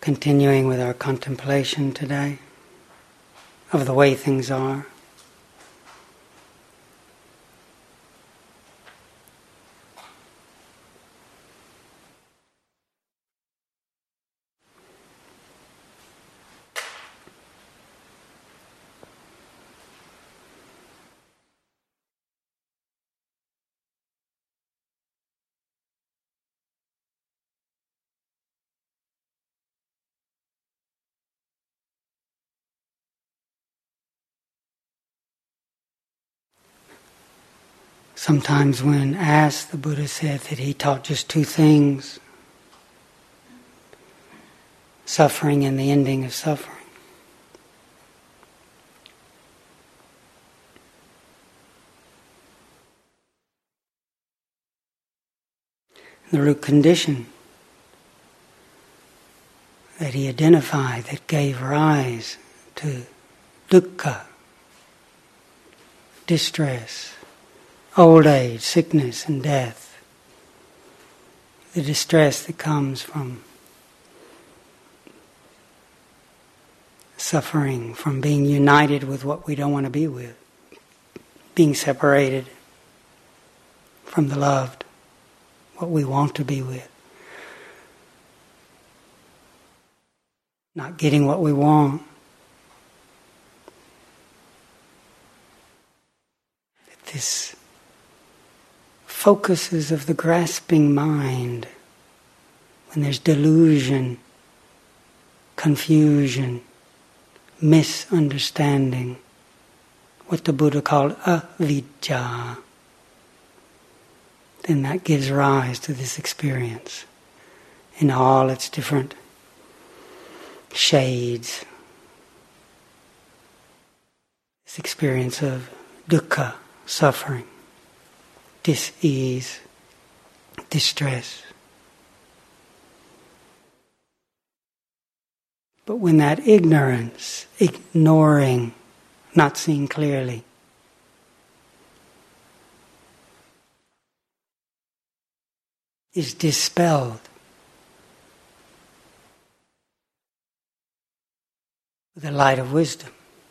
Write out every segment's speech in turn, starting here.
Continuing with our contemplation today of the way things are. Sometimes when asked, the Buddha said that he taught just two things: suffering and the ending of suffering. The root condition that he identified that gave rise to dukkha, distress, old age, sickness and death, the distress that comes from suffering, from being united with what we don't want to be with, being separated from the loved, what we want to be with, not getting what we want. This focuses of the grasping mind, when there's delusion, confusion, misunderstanding, what the Buddha called avidya, then that gives rise to this experience in all its different shades. This experience of dukkha, suffering, dis-ease, distress. But when that ignorance, ignoring, not seeing clearly, is dispelled with the light of wisdom,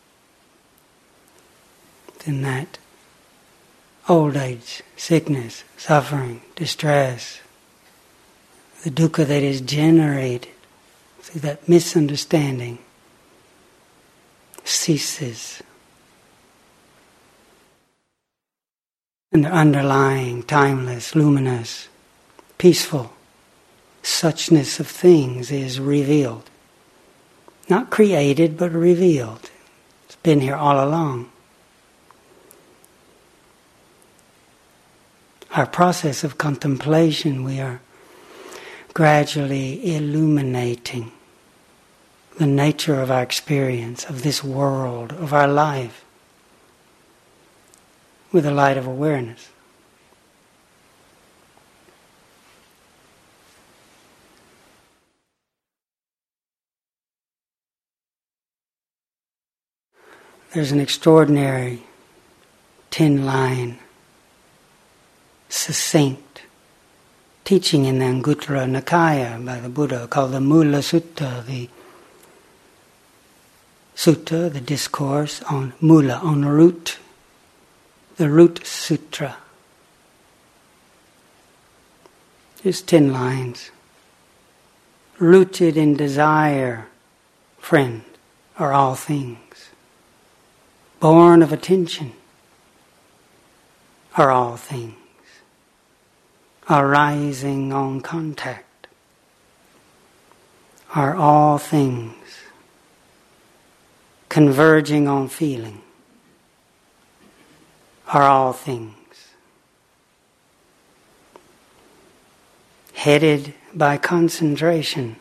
then that old age, sickness, suffering, distress, the dukkha that is generated through that misunderstanding ceases. And the underlying, timeless, luminous, peaceful suchness of things is revealed. Not created, but revealed. It's been here all along. Our process of contemplation, we are gradually illuminating the nature of our experience, of this world, of our life, with the light of awareness. There's an extraordinary 10-line succinct teaching in the Anguttara Nikaya by the Buddha called the Mula Sutta, the sutta, the discourse on mula, on root, the root sutra. Just 10 lines. Rooted in desire, friend, are all things. Born of attention are all things. Arising on contact are all things. Converging on feeling are all things. Headed by concentration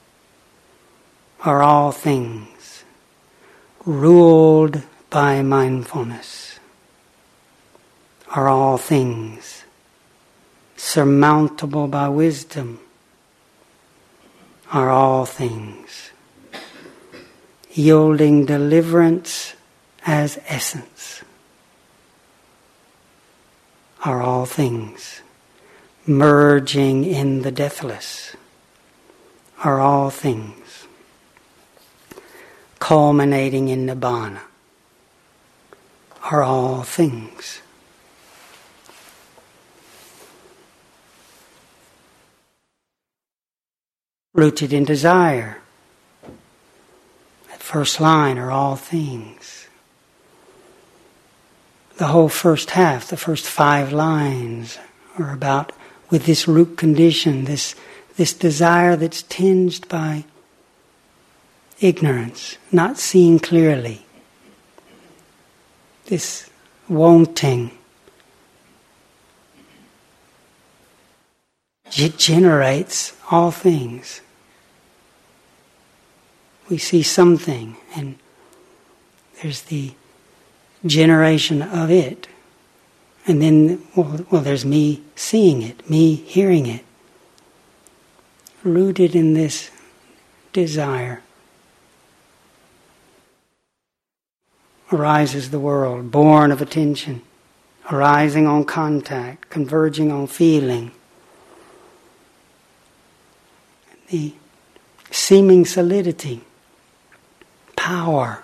are all things. Ruled by mindfulness are all things. Surmountable by wisdom are all things. Yielding deliverance as essence are all things. Merging in the deathless are all things, culminating in Nibbana, are all things. Rooted in desire, that first line, are all things. The whole first half, the first 5 lines, are about, with this root condition, this desire that's tinged by ignorance, not seeing clearly, this wanting. It generates all things. We see something, and there's the generation of it. And then, well, there's me seeing it, me hearing it. Rooted in this desire arises the world, born of attention, arising on contact, converging on feeling. The seeming solidity, power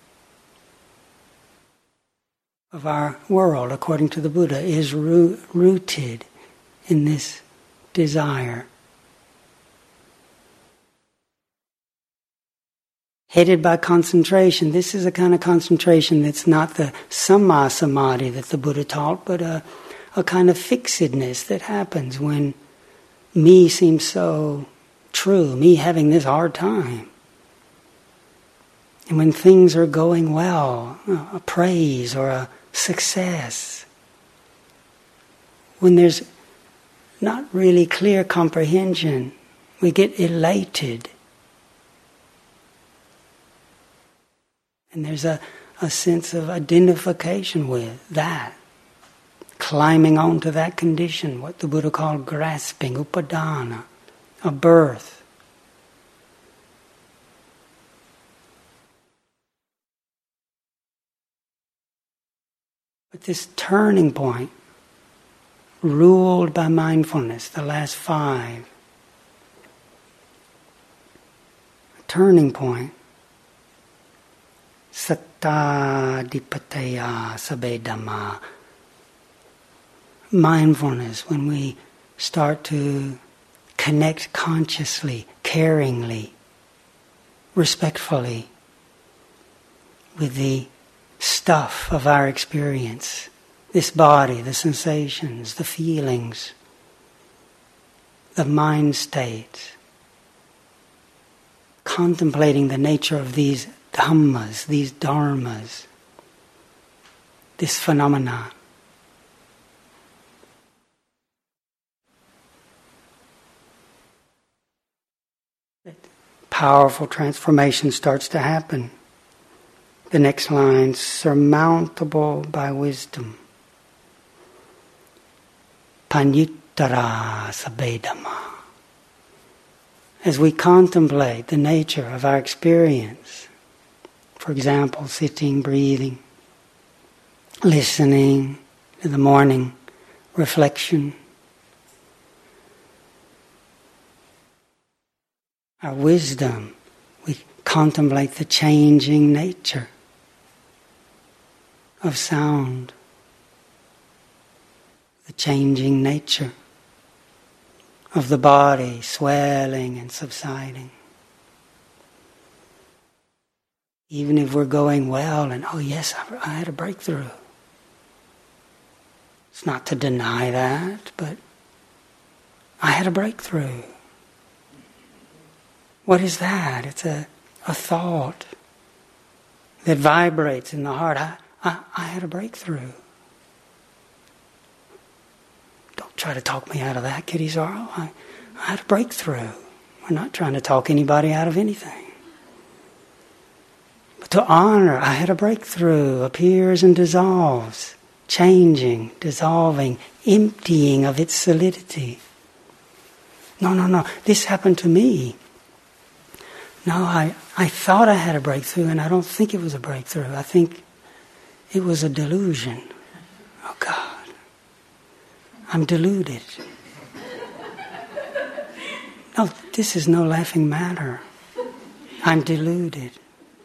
of our world, according to the Buddha, is rooted in this desire. Headed by concentration. This is a kind of concentration that's not the Samma Samadhi that the Buddha taught, but a kind of fixedness that happens when me seems so true, me having this hard time. And when things are going well, a praise or a success, when there's not really clear comprehension, we get elated. And there's a sense of identification with that, climbing onto that condition, what the Buddha called grasping, upadana, a birth. But this turning point, ruled by mindfulness, the last 5, a turning point, satta dipateya sabbe dhamma, mindfulness, when we start to connect consciously, caringly, respectfully with the stuff of our experience, this body, the sensations, the feelings, the mind state, contemplating the nature of these dhammas, these dharmas, this phenomena. Powerful transformation starts to happen. The next line, surmountable by wisdom. Panyuttara sabbe dhamma. As we contemplate the nature of our experience, for example, sitting, breathing, listening to the morning reflection, our wisdom, we contemplate the changing nature of sound, the changing nature of the body swelling and subsiding. Even if we're going well and, oh yes, I had a breakthrough. It's not to deny that, but I had a breakthrough. What is that? It's a thought that vibrates in the heart. I had a breakthrough. Don't try to talk me out of that, Kitty Sorrow. I had a breakthrough. We're not trying to talk anybody out of anything. But to honor, I had a breakthrough, appears and dissolves, changing, dissolving, emptying of its solidity. No, this happened to me. No, I thought I had a breakthrough, and I don't think it was a breakthrough. I think it was a delusion. Oh God, I'm deluded. No, this is no laughing matter. I'm deluded.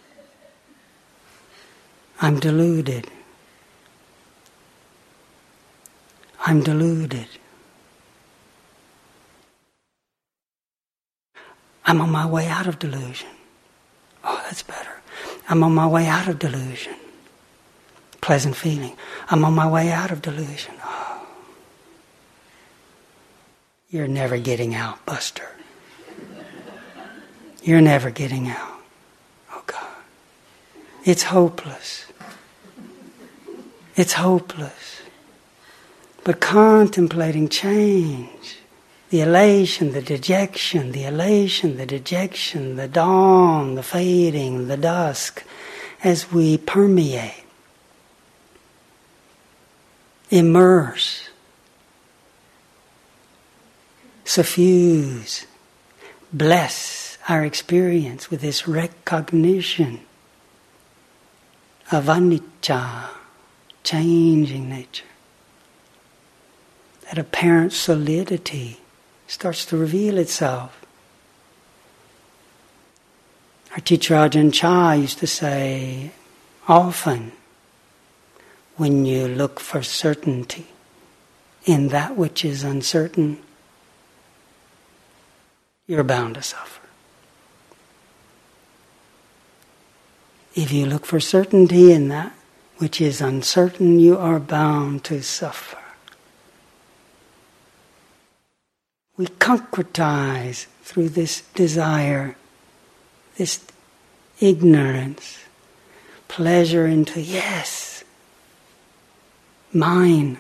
I'm deluded. I'm deluded. I'm on my way out of delusion. Oh, that's better. I'm on my way out of delusion. Pleasant feeling. I'm on my way out of delusion. Oh. You're never getting out, Buster. You're never getting out. Oh God. It's hopeless. It's hopeless. But contemplating change, the elation, the dejection, the elation, the dejection, the dawn, the fading, the dusk, as we permeate, immerse, suffuse, bless our experience with this recognition of anicca, changing nature. That apparent solidity starts to reveal itself. Our teacher Ajahn Chah used to say often, when you look for certainty in that which is uncertain, you're bound to suffer. If you look for certainty in that which is uncertain, you are bound to suffer. We concretize through this desire, this ignorance, pleasure into yes, mine.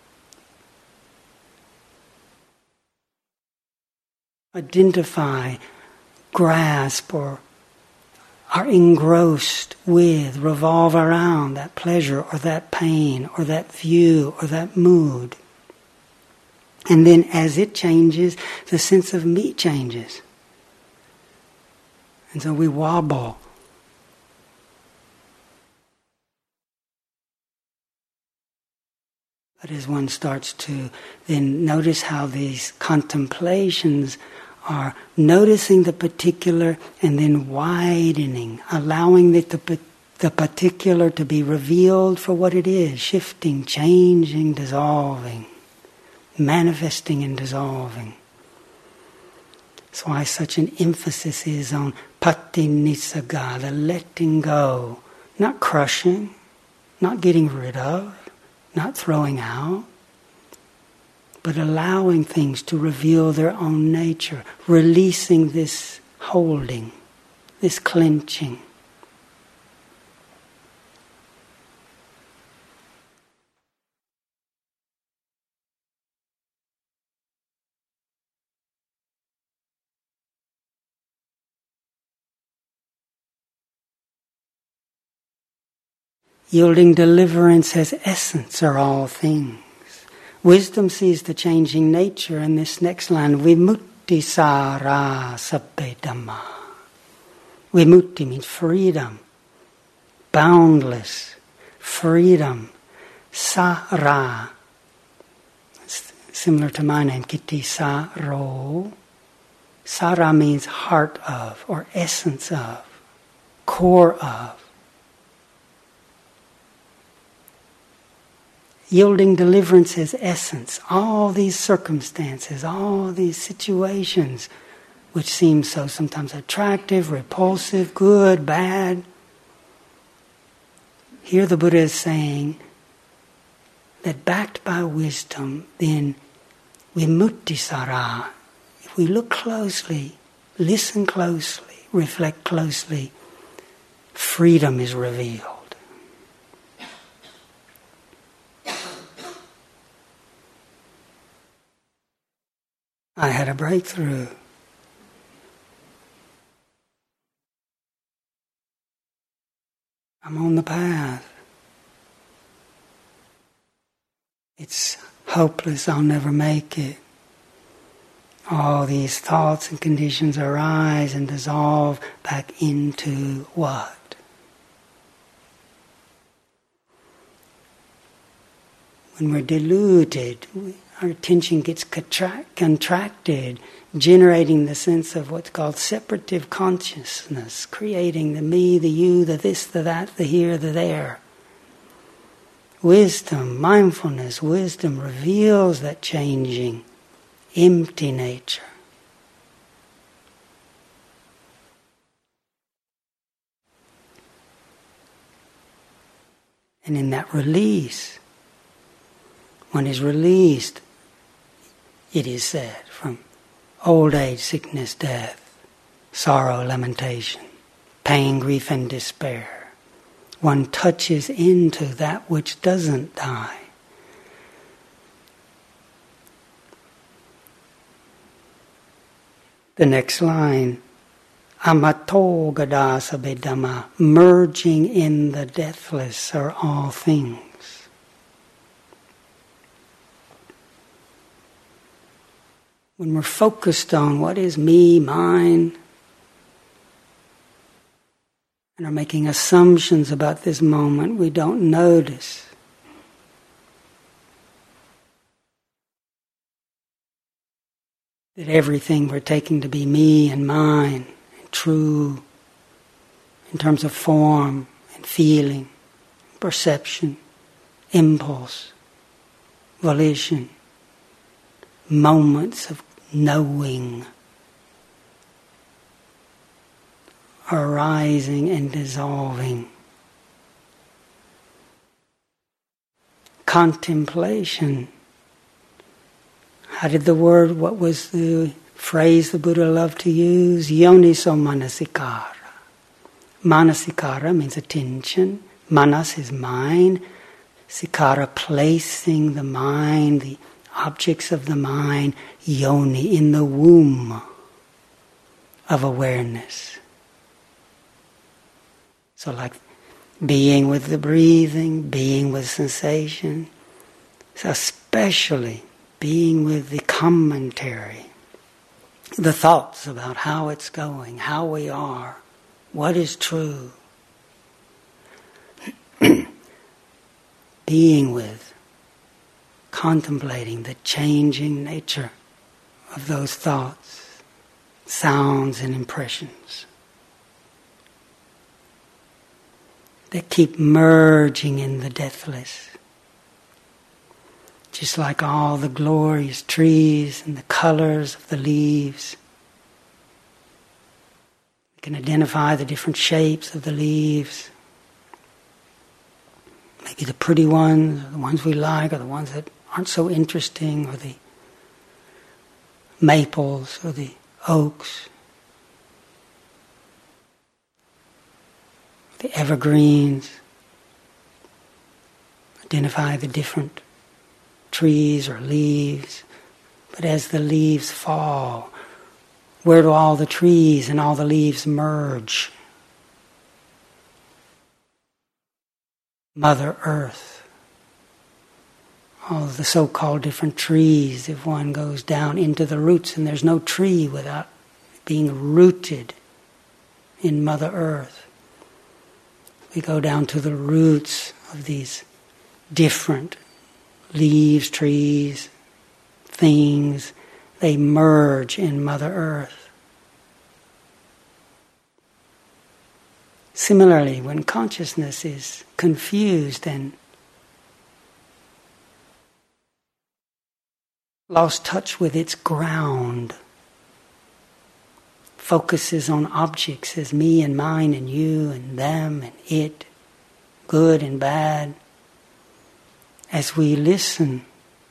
Identify, grasp, or are engrossed with, revolve around that pleasure or that pain or that view or that mood. And then as it changes, the sense of me changes. And so we wobble. But as one starts to then notice how these contemplations are noticing the particular and then widening, allowing the particular to be revealed for what it is, shifting, changing, dissolving, manifesting and dissolving. That's why such an emphasis is on patinissagga, the letting go, not crushing, not getting rid of, not throwing out, but allowing things to reveal their own nature, releasing this holding, this clenching. Yielding deliverance as essence are all things. Wisdom sees the changing nature in this next line. Vimutti sara sabbe dhamma. Vimutti means freedom. Boundless. Freedom. Sara. It's similar to my name, Kiti Saro. Sara means heart of, or essence of, core of. Yielding deliverance as essence. All these circumstances, all these situations which seem so sometimes attractive, repulsive, good, bad. Here the Buddha is saying that backed by wisdom, then vimuttisara, if we look closely, listen closely, reflect closely, freedom is revealed. I had a breakthrough. I'm on the path. It's hopeless, I'll never make it. All these thoughts and conditions arise and dissolve back into what? When we're deluded, our attention gets contracted, generating the sense of what's called separative consciousness, creating the me, the you, the this, the that, the here, the there. Wisdom, mindfulness, wisdom reveals that changing, empty nature. And in that release, one is released, it is said, from old age, sickness, death, sorrow, lamentation, pain, grief, and despair. One touches into that which doesn't die. The next line, Amato gadasa bedama, merging in the deathless are all things. When we're focused on what is me, mine, and are making assumptions about this moment, we don't notice that everything we're taking to be me and mine, true in terms of form and feeling, perception, impulse, volition, moments of knowing, arising and dissolving. Contemplation. What was the phrase the Buddha loved to use? Yoniso manasikara. Manasikara means attention. Manas is mind. Sikara, placing the mind, the objects of the mind, yoni, in the womb of awareness. So like being with the breathing, being with sensation, so especially being with the commentary, the thoughts about how it's going, how we are, what is true. Being with, contemplating the changing nature of those thoughts, sounds and impressions that keep merging in the deathless. Just like all the glorious trees and the colors of the leaves. We can identify the different shapes of the leaves. Maybe the pretty ones, or the ones we like, or the ones that aren't so interesting, or the maples, or the oaks, the evergreens. Identify the different trees or leaves, but as the leaves fall, where do all the trees and all the leaves merge? Mother Earth. All of the so-called different trees, if one goes down into the roots, and there's no tree without being rooted in Mother Earth. We go down to the roots of these different leaves, trees, things, they merge in Mother Earth. Similarly, when consciousness is confused and lost touch with its ground, focuses on objects as me and mine and you and them and it, good and bad, as we listen,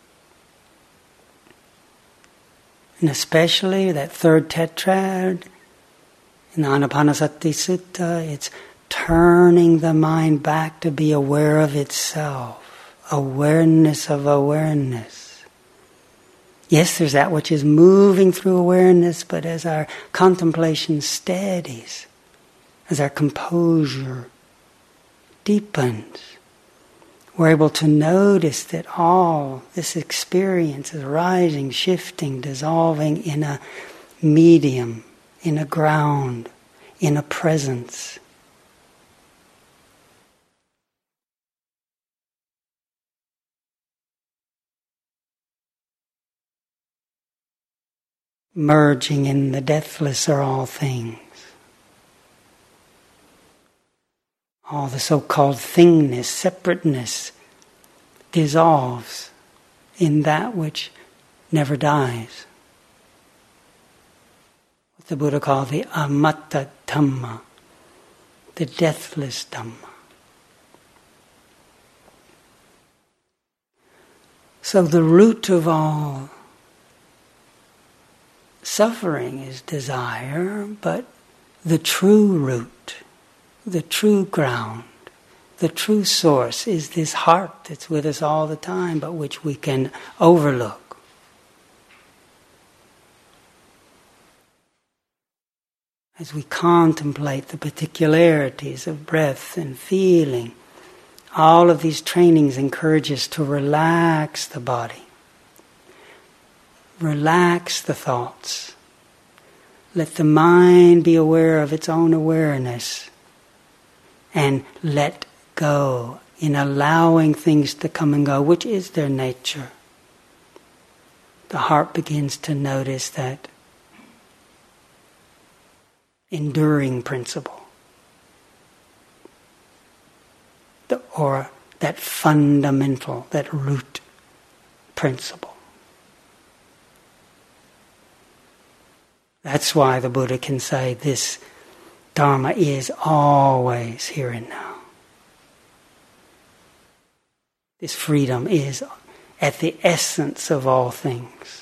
and especially that third tetrad in the Anapanasati Sutta, it's turning the mind back to be aware of itself, awareness of awareness. Yes, there's that which is moving through awareness, but as our contemplation steadies, as our composure deepens, we're able to notice that all this experience is rising, shifting, dissolving in a medium, in a ground, in a presence. merging in the deathless are all things. All the so-called thingness, separateness, dissolves in that which never dies. What the Buddha called the amatta Dhamma, the deathless Dhamma. So the root of all suffering is desire, but the true root, the true ground, the true source is this heart that's with us all the time, but which we can overlook. As we contemplate the particularities of breath and feeling, all of these trainings encourage us to relax the body, relax the thoughts, let the mind be aware of its own awareness, and let go in allowing things to come and go, which is their nature. The heart begins to notice that enduring principle, or that fundamental, that root principle. That's why the Buddha can say this Dharma is always here and now. This freedom is at the essence of all things.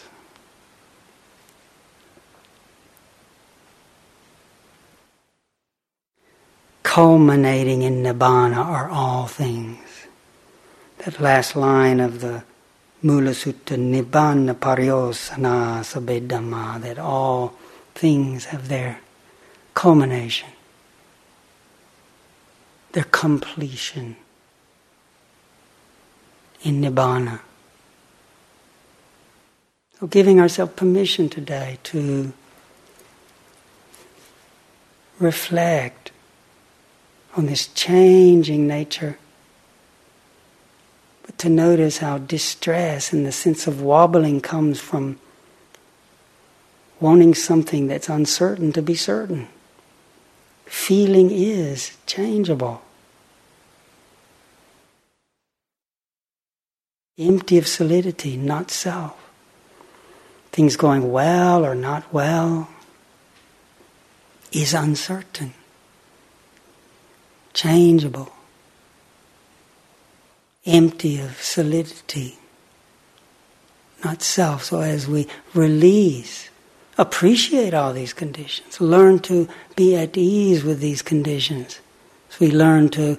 Culminating in Nibbana are all things. That last line of the Mula Sutta, Nibbana Pariyosana Sabbe Dhamma, that all things have their culmination, their completion in Nibbana. So giving ourselves permission today to reflect on this changing nature, but to notice how distress and the sense of wobbling comes from wanting something that's uncertain to be certain. Feeling is changeable, empty of solidity, not self. Things going well or not well is uncertain, changeable, empty of solidity, not self. So as we release, appreciate all these conditions, learn to be at ease with these conditions, so we learn to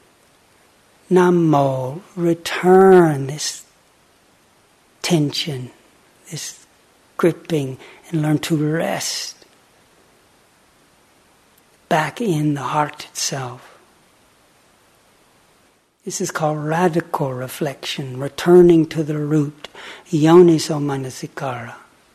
Nammo, return this tension, this gripping, and learn to rest back in the heart itself. This is called radical reflection, returning to the root, yoniso manasikara.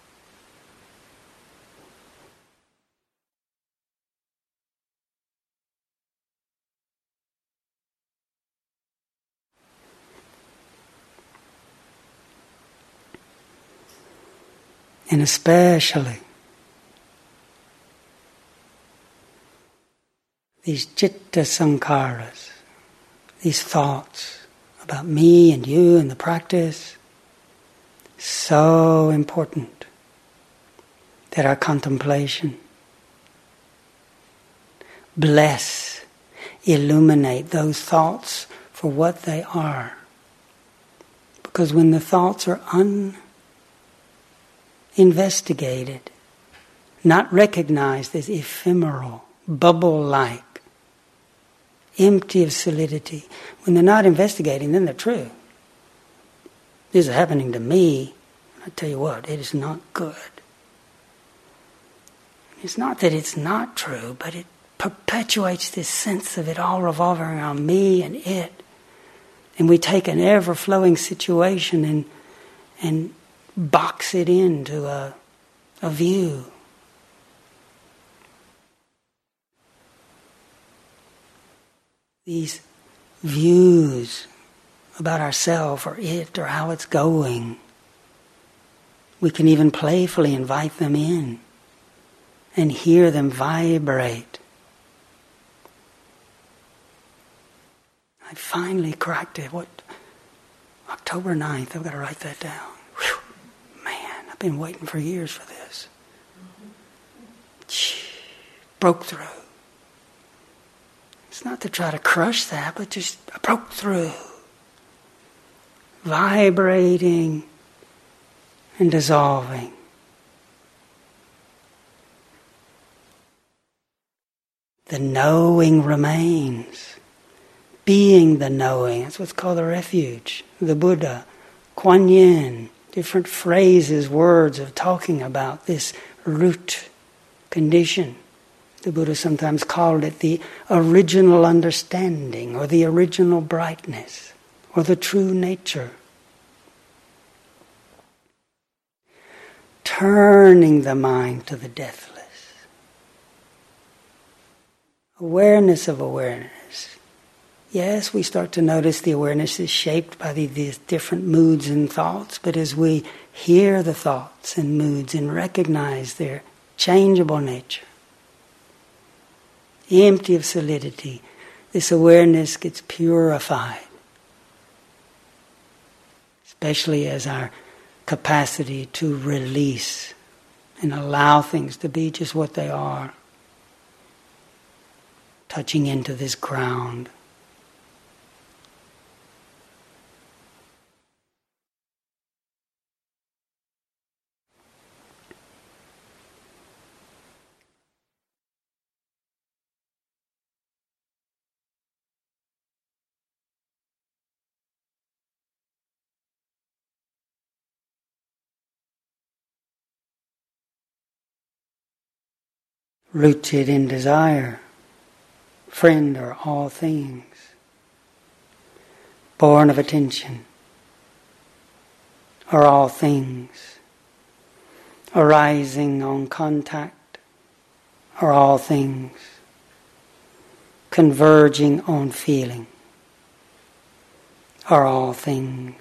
And especially these citta sankharas, these thoughts about me and you and the practice, so important that our contemplation bless, illuminate those thoughts for what they are. Because when the thoughts are uninvestigated, not recognized as ephemeral, bubble-like, empty of solidity, when they're not investigating, then they're true. This is happening to me. I tell you what, it is not good. It's not that it's not true, but it perpetuates this sense of it all revolving around me and it. And we take an ever-flowing situation and box it into a view. These views about ourselves or it or how it's going We can even playfully invite them in and hear them vibrate. I finally cracked it. October 9th, I've got to write that down. Whew, man, I've been waiting for years for this. Broke through. It's not to try to crush that, but just I broke through. Vibrating and dissolving. The knowing remains. Being the knowing. That's what's called the refuge. The Buddha, Kuan Yin, different phrases, words of talking about this root condition. The Buddha sometimes called it the original understanding or the original brightness or the true nature. Turning the mind to the deathless. Awareness of awareness. Yes, we start to notice the awareness is shaped by these different moods and thoughts, but as we hear the thoughts and moods and recognize their changeable nature, empty of solidity, this awareness gets purified. Especially as our capacity to release and allow things to be just what they are. Touching into this ground. Rooted in desire, friend are all things, born of attention are all things, arising on contact are all things, converging on feeling are all things,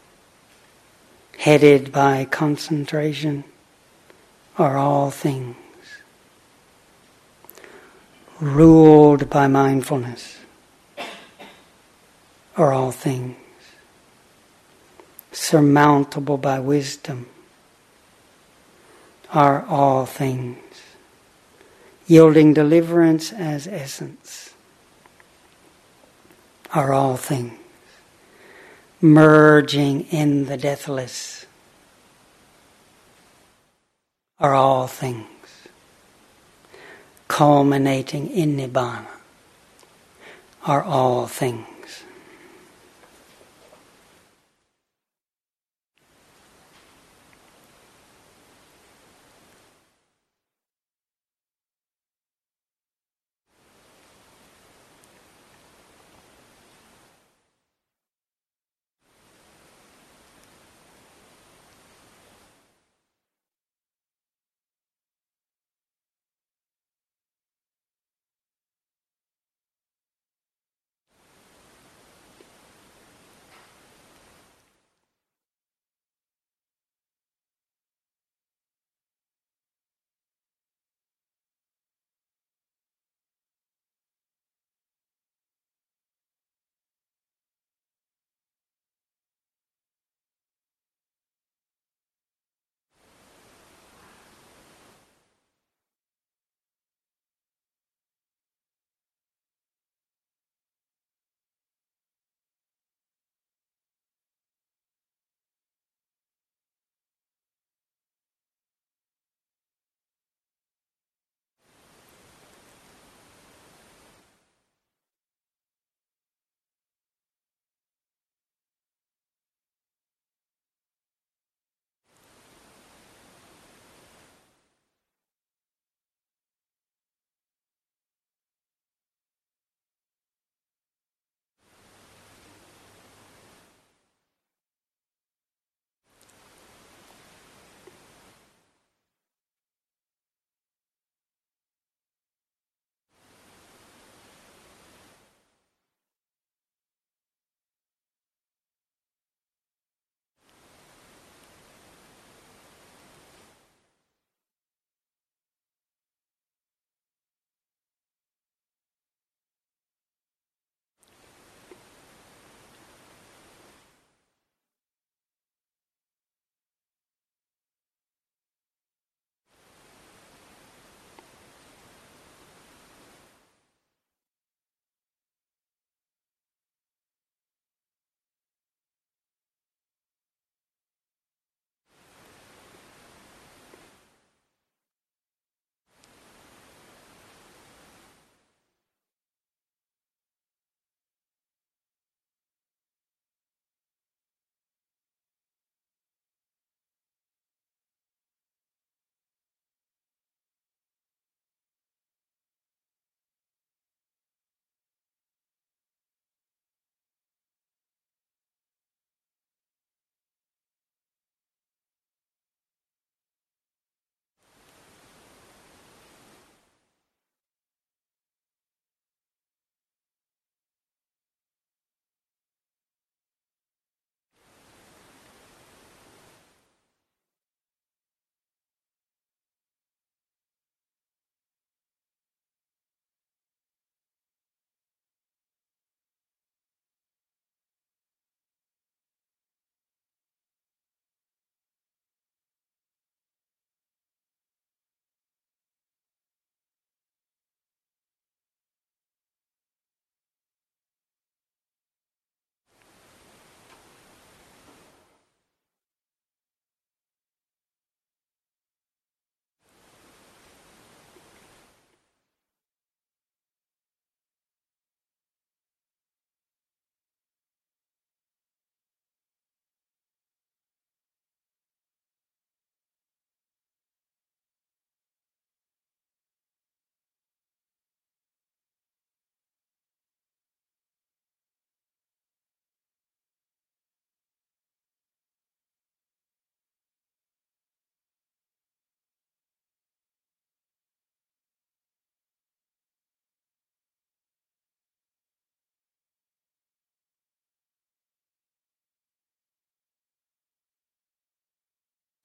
headed by concentration are all things, ruled by mindfulness are all things, surmountable by wisdom are all things, yielding deliverance as essence are all things, merging in the deathless are all things, culminating in Nibbana are all things.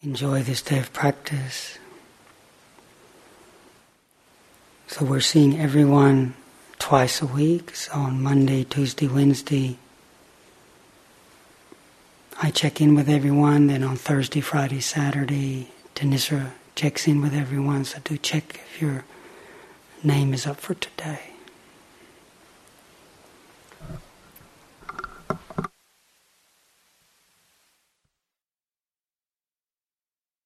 enjoy this day of practice. So we're seeing everyone twice a week, so on Monday, Tuesday, Wednesday. I check in with everyone, then on Thursday, Friday, Saturday, Tanisra checks in with everyone, so do check if your name is up for today.